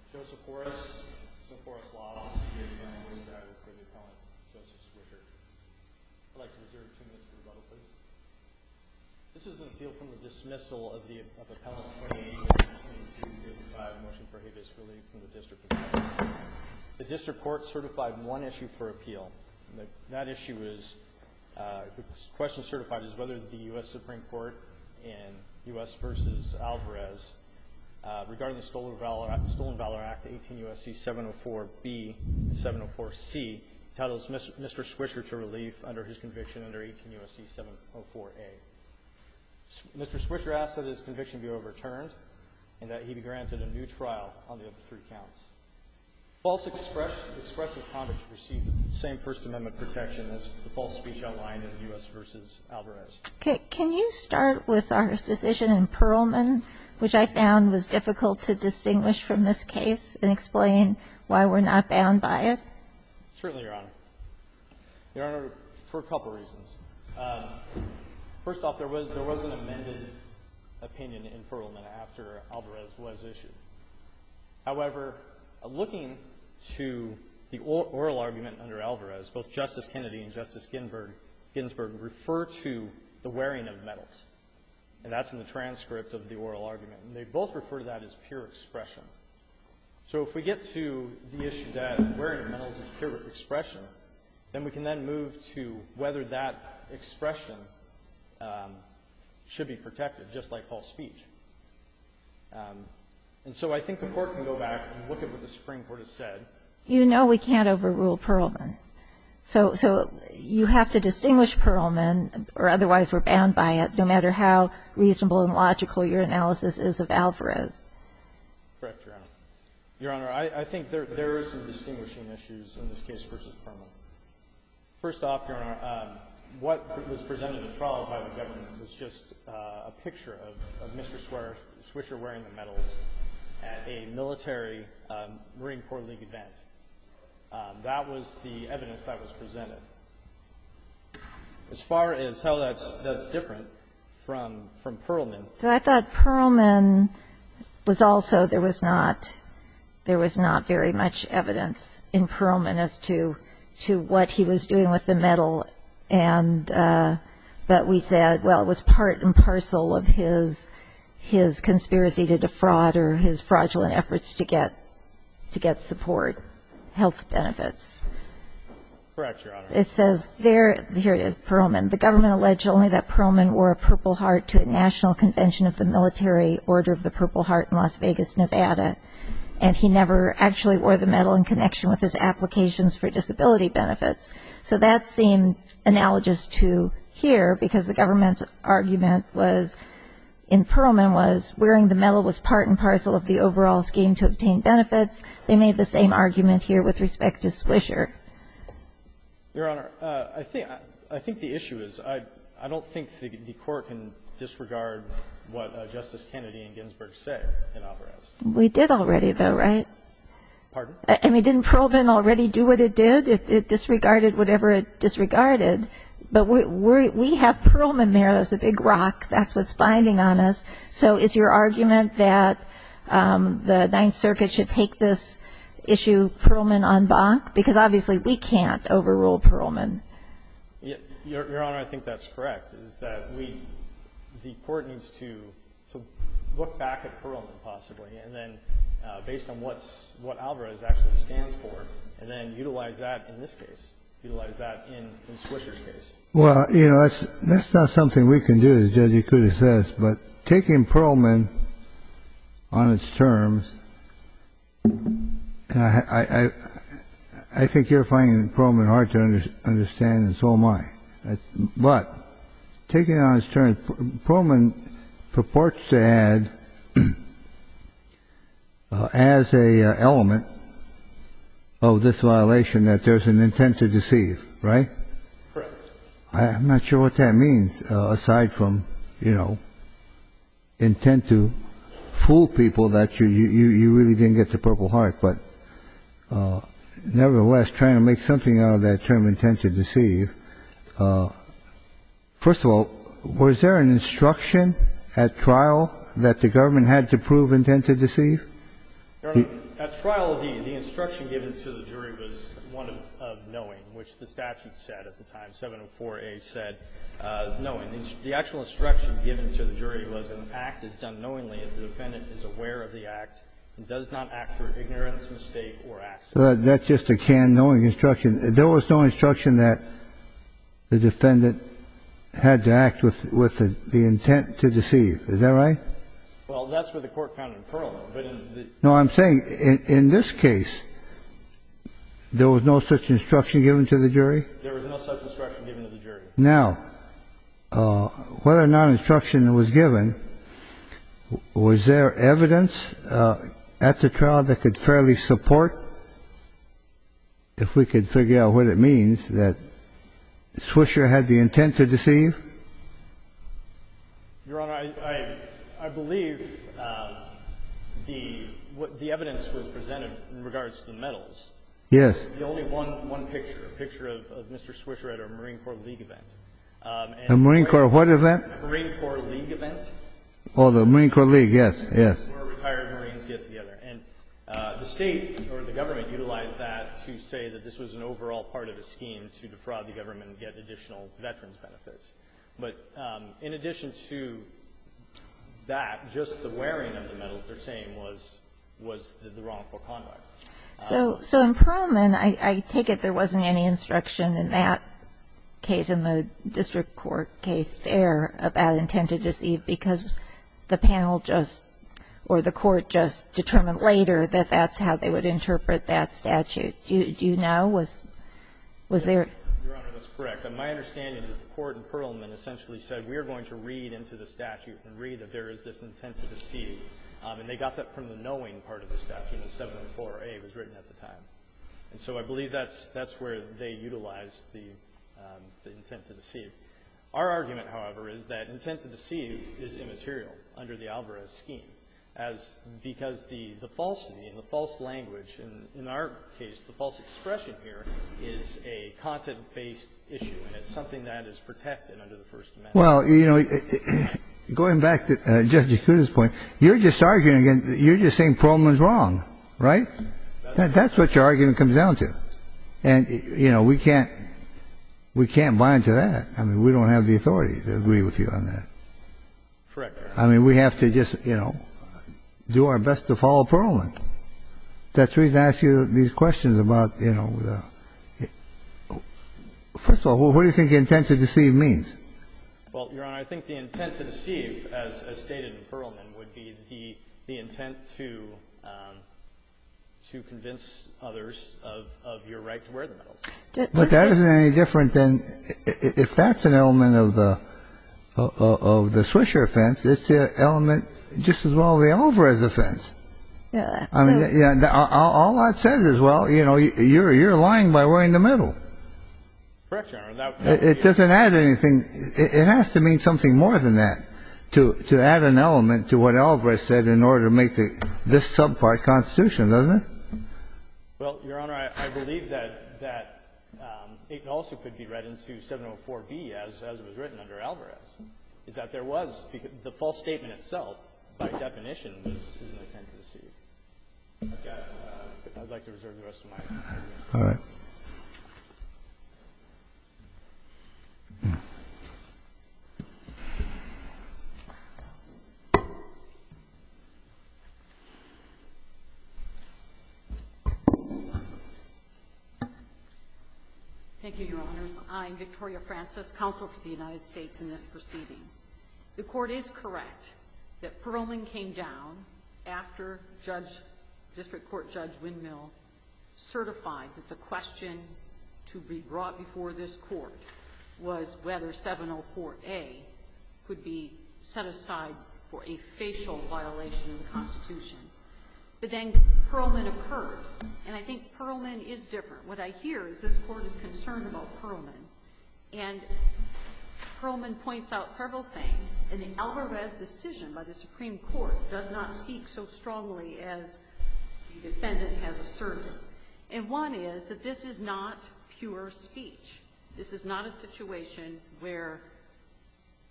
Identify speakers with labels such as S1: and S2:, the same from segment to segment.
S1: Joseph Forrest, Forrest Law, CPA Analyst, for the appellant, Joseph Swisher. I'd like to reserve 2 minutes for rebuttal, please. This is an appeal from the dismissal of the appellant's 28-22-55 motion for habeas relief from the District of Columbia. The district court certified one issue for appeal. That issue is, the question certified is whether the U.S. Supreme Court in U.S. versus Alvarez regarding the Stolen Valor Act, 18 U.S.C. 704B and 704C, entitles Mr. Swisher to relief under his conviction under 18 U.S.C. 704A. Mr. Swisher asked that his conviction be overturned and that he be granted a new trial on the other 3 counts. False expressive conduct received the same First Amendment protection as the false speech outlined in U.S. versus Alvarez.
S2: Can you start with our decision in Perlman, which I found was difficult to distinguish from this case, and explain why we're not bound by it?
S1: Certainly, Your Honor. Your Honor, for a couple reasons. First off, there was an amended opinion in Perlman after Alvarez was issued. However, looking to the oral argument under Alvarez, both Justice Kennedy and Justice Ginsburg refer to the wearing of medals. And that's in the transcript of the oral argument. And they both refer to that as pure expression. So if we get to the issue that wearing of medals is pure expression, then we can then move to whether that expression should be protected, just like false speech. And so I think the Court can go back and look at what the Supreme Court has said.
S2: You know we can't overrule Perlman. So you have to distinguish Perlman, or otherwise we're bound by it, no matter how reasonable and logical your analysis is of Alvarez.
S1: Correct, Your Honor. Your Honor, I think there are some distinguishing issues in this case versus Perlman. First off, Your Honor, what was presented at trial by the government was just a picture of Mr. Swisher wearing the medals at a military Marine Corps League event. That was the evidence that was presented. As far as how that's different from Perlman.
S2: So I thought Perlman was also, there was not very much evidence in Perlman as to what he was doing with the medal, and but we said, well, it was part and parcel of his conspiracy to defraud or his fraudulent efforts to get support, health benefits.
S1: Correct, Your Honor.
S2: It says there, here it is, Perlman. The government alleged only that Perlman wore a Purple Heart to a national convention of the Military Order of the Purple Heart in Las Vegas, Nevada, and he never actually wore the medal in connection with his applications for disability benefits. So that seemed analogous to here, because the government's argument was, in Perlman, was wearing the medal was part and parcel of the overall scheme to obtain benefits. They made the same argument here with respect to Swisher.
S1: Your Honor, I think the issue is I don't think the Court can disregard what Justice Kennedy and Ginsburg say in Alvarez.
S2: We did already, though, right?
S1: Pardon?
S2: I mean, didn't Perlman already do what it did? It disregarded whatever it disregarded. But we have Perlman there as a big rock. That's what's binding on us. So is your argument that the Ninth Circuit should take this issue Perlman en banc? Because obviously we can't overrule Perlman.
S1: Your Honor, I think that's correct, is that the Court needs to look back at Perlman possibly, and then based on what Alvarez actually stands for, and then utilize that in this case, utilize that in Swisher's case.
S3: Well, you know, that's not something we can do, as Judge Ikuda says, but taking Perlman on its terms, and I think you're finding Perlman hard to understand, and so am I. But taking it on its terms, Perlman purports to add as a element of this violation that there's an intent to deceive, right?
S1: Correct.
S3: I'm not sure what that means, aside from, you know, intent to fool people that you really didn't get the Purple Heart. But nevertheless, trying to make something out of that term, intent to deceive. First of all, was there an instruction at trial that the government had to prove intent to deceive?
S1: Your Honor, At trial, the instruction given to the jury was one of knowing, which the statute said at the time. 704A said knowing. The actual instruction given to the jury was an act is done knowingly if the defendant is aware of the act and does not act through ignorance, mistake, or accident.
S3: So that's just a canned knowing instruction. There was no instruction that the defendant had to act with the intent to deceive. Is that right?
S1: Well, that's what the Court found in Perlman. But in the
S3: No, I'm saying in this case, there was no such instruction given to the jury?
S1: There was no such instruction given to the jury.
S3: Now, whether or not instruction was given, was there evidence at the trial that could fairly support, if we could figure out what it means, that Swisher had the intent to deceive?
S1: Your Honor, I believe the evidence was presented in regards to the medals.
S3: Yes.
S1: The only one picture, a picture of Mr. Swisher at a Marine Corps League event.
S3: A Marine Corps what event?
S1: Marine Corps League event.
S3: Oh, the Marine Corps League, yes, yes.
S1: Where retired Marines get together. And the State or the government utilized that to say that this was an overall part of a scheme to defraud the government and get additional veterans benefits. But in addition to that, just the wearing of the medals, they're saying, was the wrongful conduct.
S2: So in Perlman, I take it there wasn't any instruction in that case, in the district court case there, about intent to deceive, because the panel just, or the court just determined later that that's how they would interpret that statute. Do you know? Was there?
S1: Your Honor, that's correct. My understanding is the court in Perlman essentially said, we are going to read into the statute and read that there is this intent to deceive. And they got that from the knowing part of the statute, and 704A was written at the time. And so I believe that's where they utilized the intent to deceive. Our argument, however, is that intent to deceive is immaterial under the Alvarez scheme, because the falsity and the false language, in our case, the false expression here, is a content-based issue, and it's something that is protected under the First Amendment.
S3: Well, you know, going back to Judge Yakuta's point, you're just arguing again, you're just saying Perlman's wrong, right? That's what your argument comes down to. And, you know, we can't buy into that. I mean, we don't have the authority to agree with you on that.
S1: Correct.
S3: I mean, we have to just, you know, do our best to follow Perlman. That's the reason I ask you these questions about, you know, first of all, what do you think intent to deceive means?
S1: Well, Your Honor, I think the intent to deceive, as stated in Perlman, would be the intent to convince others of your right to wear the medals.
S3: But that isn't any different than, if that's an element of the Swisher offense, it's an element just as well of the Alvarez offense.
S2: Yeah.
S3: I mean, yeah, all that says is, well, you know, you're lying by wearing the medal.
S1: Correct, Your Honor.
S3: It doesn't add anything. It has to mean something more than that to add an element to what Alvarez said in order to make this subpart constitutional, doesn't it?
S1: Well, Your Honor, I believe that it also could be read into 704B, as it was written under Alvarez, is that there was, because the false statement itself, by definition, is an intent to deceive. I'd like to reserve the rest of my time.
S3: All right.
S4: Thank you, Your Honors. I'm Victoria Francis, counsel for the United States in this proceeding. The Court is correct that Perlman came down after District Court Judge Windmill certified that the question to be brought before this Court was whether 704A could be set aside for a facial violation of the Constitution. But then Perlman occurred, and I think Perlman is different. What I hear is this Court is concerned about Perlman, and Perlman points out several things, and the Alvarez decision by the Supreme Court does not speak so strongly as the defendant has asserted. And one is that this is not pure speech. This is not a situation where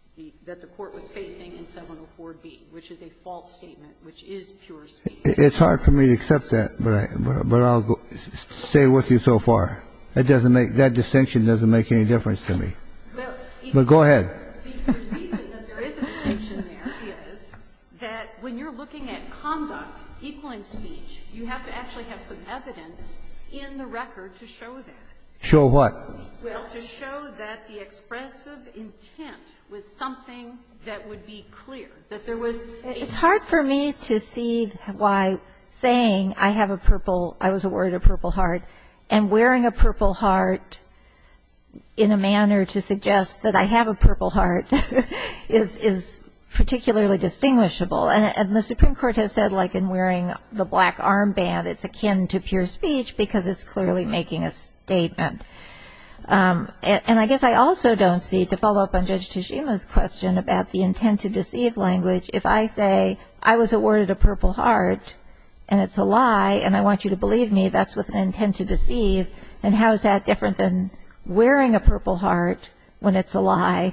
S4: that the Court was facing in 704B, which is a false statement, which is pure speech.
S3: It's hard for me to accept that, but I'll stay with you so far. That distinction doesn't make any difference to me.
S4: Well,
S3: but go ahead.
S4: The reason that there is a distinction there is that when you're looking at conduct equaling speech, you have to actually have some evidence in the record to show that.
S3: Show what?
S4: Well, to show that the expressive intent was something that would be clear, that there was a...
S2: It's hard for me to see why saying I was awarded a Purple Heart, and wearing a Purple Heart in a manner to suggest that I have a Purple Heart is particularly distinguishable. And the Supreme Court has said, like in wearing the black armband, it's akin to pure speech because it's clearly making a statement. And I guess I also don't see, to follow up on Judge Tashima's question about the intent to deceive language, if I say I was awarded a Purple Heart and it's a lie and I want you to believe me, that's with an intent to deceive, and how is that different than wearing a Purple Heart when it's a lie?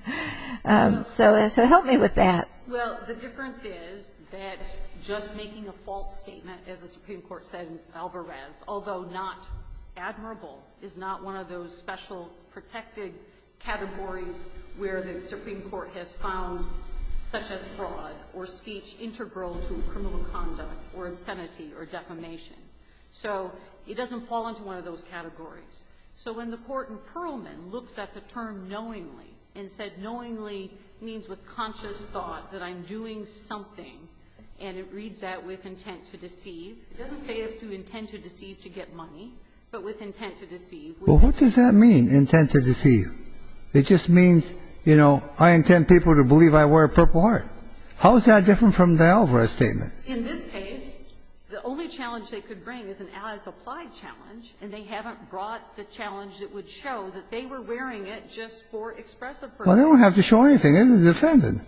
S2: So help me with that.
S4: Well, the difference is that just making a false statement, as the Supreme Court said in Alvarez, although not admirable, is not one of those special protected categories where the Supreme Court has found, such as fraud or speech, integral to criminal conduct or obscenity or defamation. So it doesn't fall into one of those categories. So when the Court in Perlman looks at the term knowingly and said knowingly means with conscious thought that I'm doing something, and it reads that with intent to deceive, it doesn't say if to intend to deceive to get money, but with intent to deceive.
S3: Well, what does that mean, intent to deceive? It just means, I intend people to believe I wear a Purple Heart. How is that different from the Alvarez statement?
S4: In this case, the only challenge they could bring is an as-applied challenge, and they haven't brought the challenge that would show that they were wearing it just for expressive purposes.
S3: Well, they don't have to show anything. They're the defendant.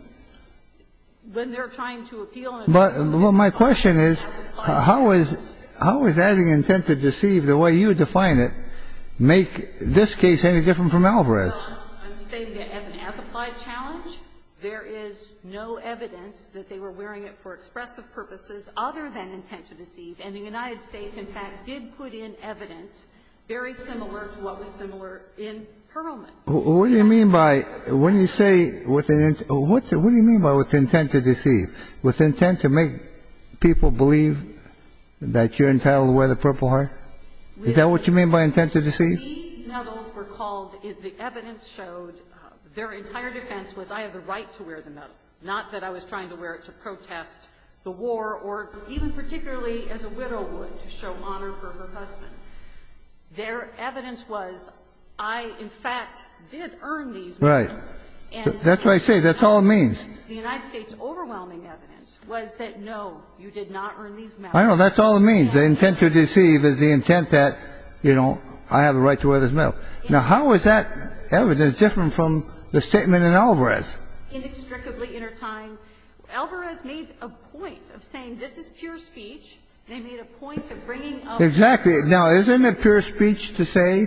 S4: When they're trying to appeal.
S3: But my question is, how is adding intent to deceive the way you define it make this case any different from Alvarez?
S4: I'm saying that as an as-applied challenge, there is no evidence that they were wearing it for expressive purposes other than intent to deceive. And the United States, in fact, did put in evidence very similar to what was similar in Perlman.
S3: What do you mean by, when you say with what do you mean by with intent to deceive? With intent to make people believe that you're entitled to wear the Purple Heart? Is that what you mean by intent to deceive?
S4: These medals were called, the evidence showed, their entire defense was I have the right to wear the medal, not that I was trying to wear it to protest the war or even particularly as a widow would to show honor for her husband. Their evidence was I, in fact, did earn these medals.
S3: Right.
S4: And
S3: that's what I say. That's all it means.
S4: The United States' overwhelming evidence was that, no, you did not earn these medals.
S3: I know. That's all it means. The intent to deceive is the intent that, I have the right to wear this medal. Now, how is that evidence different from the statement in Alvarez?
S4: Inextricably intertwined. Alvarez made a point of saying this is pure speech. They made a point of bringing up.
S3: Exactly. Now, isn't it pure speech to say,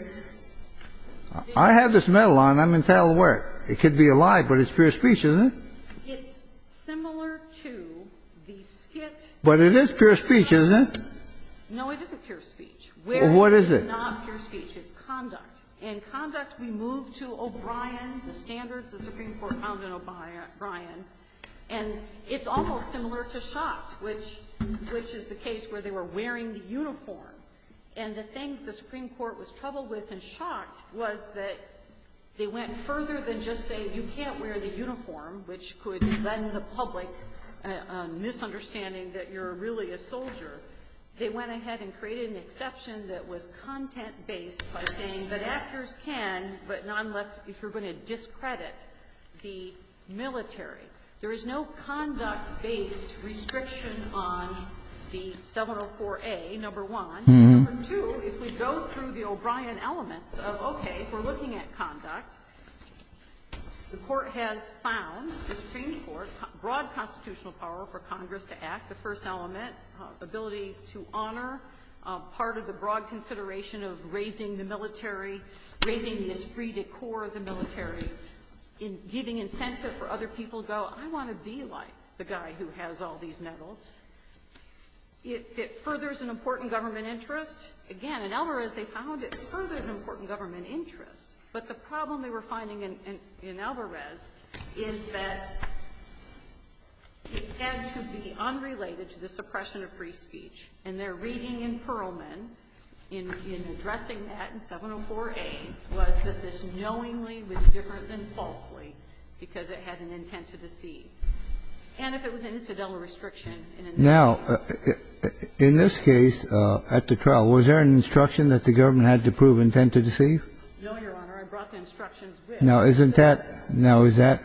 S3: I have this medal on, I'm entitled to wear it? It could be a lie, but it's pure speech, isn't it?
S4: It's similar to the skit.
S3: But it is pure speech, isn't it?
S4: No, it isn't pure speech.
S3: What is it?
S4: It's not pure speech. It's conduct. In conduct, we move to O'Brien, the standards the Supreme Court found in O'Brien, and it's almost similar to Schacht, which is the case where they were wearing the uniform. And the thing the Supreme Court was troubled with in Schacht was that they went further than just saying you can't wear the uniform, which could lend the public a misunderstanding that you're really a soldier. They went ahead and created an exception that was content-based by saying that actors can, but not if you're going to discredit the military. There is no conduct-based restriction on the 704A, number one. Number two, if we go through the O'Brien elements of, okay, if we're looking at conduct, the Court has found, the Supreme Court, broad constitutional power for Congress to act. The first element, ability to honor, part of the broad consideration of raising the military, raising the esprit de corps of the military. in giving incentive for other people to go, I want to be like the guy who has all these medals. It furthers an important government interest. Again, in Alvarez, they found it furthered an important government interest. But the problem they were finding in Alvarez is that it had to be unrelated to the suppression of free speech. And their reading in Perlman, in addressing that in 704A, was that this knowingly was different than falsely because it had an intent to deceive. And if it was an incidental restriction in a
S3: Now, in this case, at the trial, was there an instruction that the government had to prove intent to deceive?
S4: No, Your Honor. I brought the instructions with.
S3: Now, is that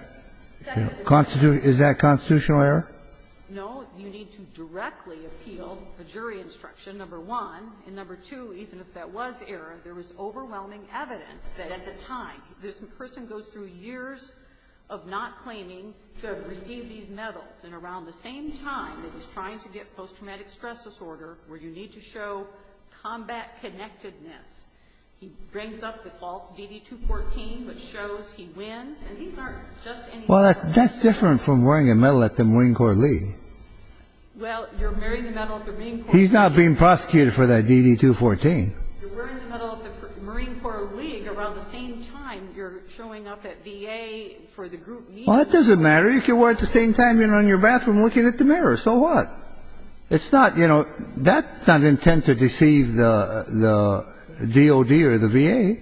S3: constitutional error?
S4: No, you need to directly appeal the jury instruction, number one. And number two, even if that was error, there was overwhelming evidence that at the time, this person goes through years of not claiming to have received these medals. And around the same time that he's trying to get post-traumatic stress disorder, where you need to show combat connectedness, he brings up the false DD-214, which shows he wins. And these aren't just any.
S3: Well, that's different from wearing a medal at the Marine Corps League.
S4: Well, you're wearing the medal at the Marine Corps.
S3: He's not being prosecuted for that
S4: You're
S3: DD-214.
S4: wearing the medal at the Marine Corps League around the same time you're showing up at VA for the group meeting.
S3: Well, that doesn't matter. You can wear it at the same time you're in your bathroom looking at the mirror. So what? It's not, that's not intent to deceive the DOD or the VA.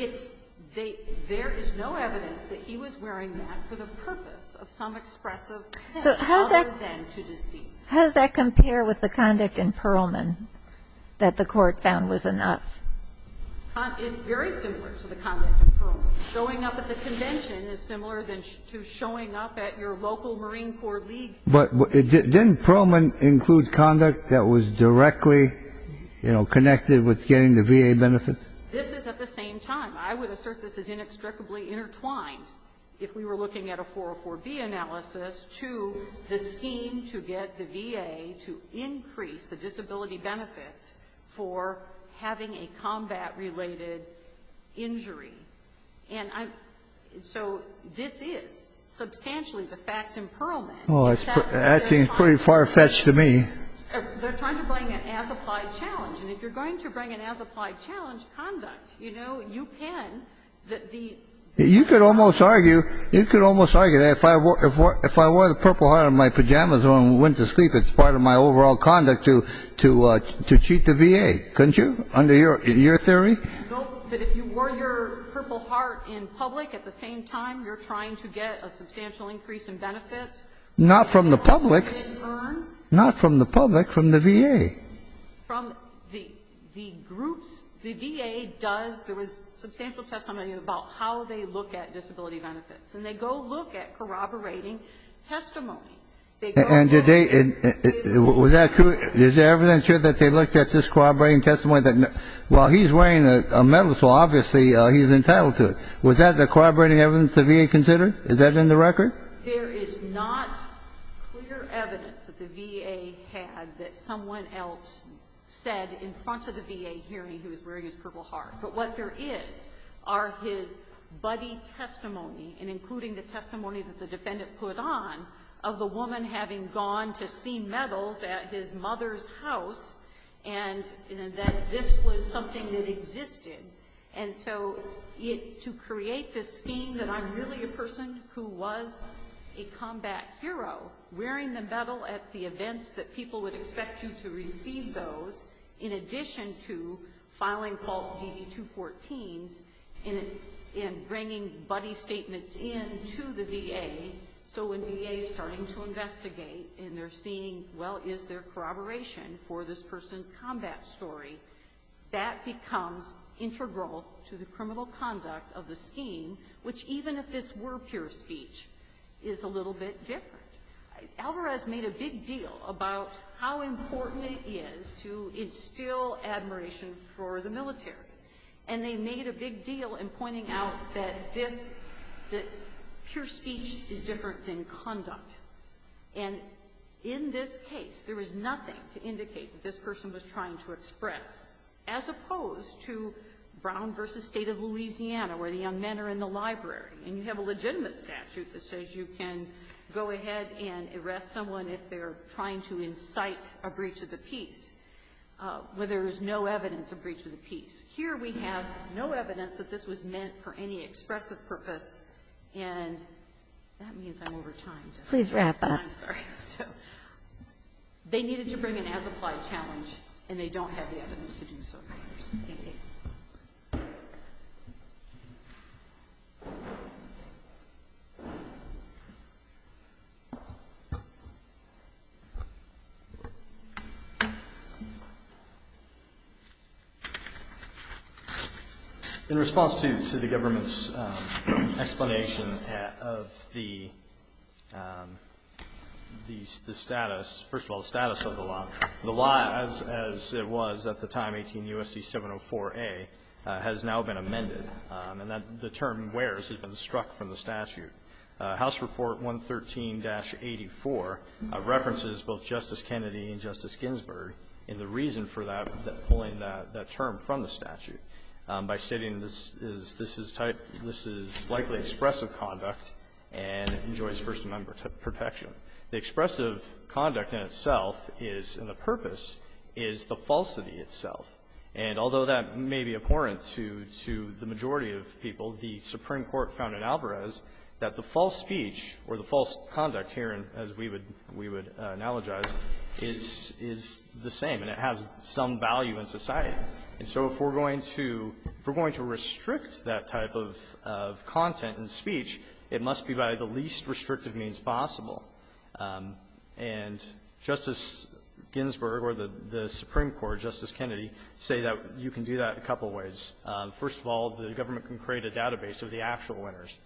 S4: There is no evidence that he was wearing that for the purpose of some expressive
S2: So how's that,
S4: other than to deceive.
S2: how does that compare with the conduct in Perlman that the court found was enough?
S4: It's very similar to the conduct in Perlman. Showing up at the convention is similar to showing up at your local Marine Corps League.
S3: But didn't Perlman include conduct that was directly, connected with getting the VA benefits?
S4: This is at the same time. I would assert this is inextricably intertwined if we were looking at a 404B analysis to the scheme to get the VA to increase the disability benefits for having a combat-related injury. And so this is substantially the facts in Perlman.
S3: Oh, that seems pretty far-fetched to me.
S4: They're trying to bring an as-applied challenge. And if you're going to bring an as-applied challenge conduct, you can. You
S3: could almost argue that if I wore the Purple Heart on my pajamas when I went to sleep, it's part of my overall conduct to cheat the VA, couldn't you? Under your theory?
S4: No, but if you wore your Purple Heart in public at the same time, you're trying to get a substantial increase in benefits.
S3: Not from the public. Not from the public, from the VA.
S4: From the groups, the VA does, there was substantial testimony about how they look at disability benefits. And they go look at corroborating testimony.
S3: And did was that true? Is there evidence here that they looked at this corroborating testimony that, while he's wearing a medal, so obviously he's entitled to it. Was that the corroborating evidence the VA considered? Is that in the record?
S4: There is not clear evidence that the VA had that someone else said in front of the VA hearing he was wearing his Purple Heart. But what there is are his buddy testimony, and including the testimony that the defendant put on of the woman having gone to see medals at his mother's house, and that this was something that existed. And so to create this scheme that I'm really a person who was a combat hero, wearing the medal at the events that people would expect you to receive those, in addition to filing false DD-214s and bringing buddy statements in to the VA. So when VA is starting to investigate and they're seeing, well, is there corroboration for this person's combat story, that becomes integral to the criminal conduct of the scheme, which even if this were pure speech, is a little bit different. Alvarez made a big deal about how important it is to instill admiration for the military. And they made a big deal in pointing out that pure speech is different than conduct. And in this case, there is nothing to indicate that this person was trying to express, as opposed to Brown v. State of Louisiana, where the young men are in the library, and you have a legitimate statute that says you can go ahead and arrest someone if they're trying to incite a breach of the peace, where there is no evidence of breach of the peace. Here we have no evidence that this was meant for any expressive purpose, and that means I'm over time.
S2: Please wrap up.
S4: I'm sorry. So they needed to bring an as-applied challenge, and they don't have the evidence to do so. Thank you.
S1: In response to the government's explanation of the status, first of all, the status of the law as it was at the time, 18 U.S.C. 704A, has now been amended, and that the term "wears" has been struck from the statute. House Report 113-84 references both Justice Kennedy and Justice Ginsburg in the reason for that pulling that term from the statute. By stating this is likely expressive conduct and enjoys First Amendment protection. The expressive conduct in itself is, and the purpose is the falsity itself. And although that may be abhorrent to the majority of people, the Supreme Court found in Alvarez that the false speech or the false conduct here, as we would analogize, is the same, and it has some value in society. And so if we're going to restrict that type of content and speech, it must be by the least restrictive means possible. And Justice Ginsburg or the Supreme Court, Justice Kennedy, say that you can do that a couple ways. First of all, the government can create a database of the actual winners.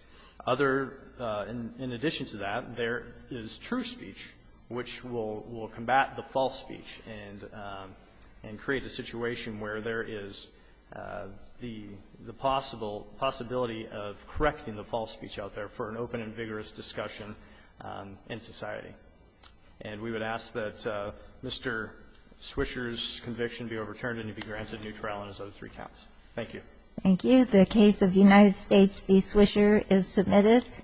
S1: In addition to that, there is true speech, which will combat the false speech and create a situation where there is the possibility of correcting the false speech out there for an open and vigorous discussion in society. And we would ask that Mr. Swisher's conviction be overturned and he be granted new trial on his other 3 counts. Thank you.
S2: Thank you. The case of United States v. Swisher is submitted.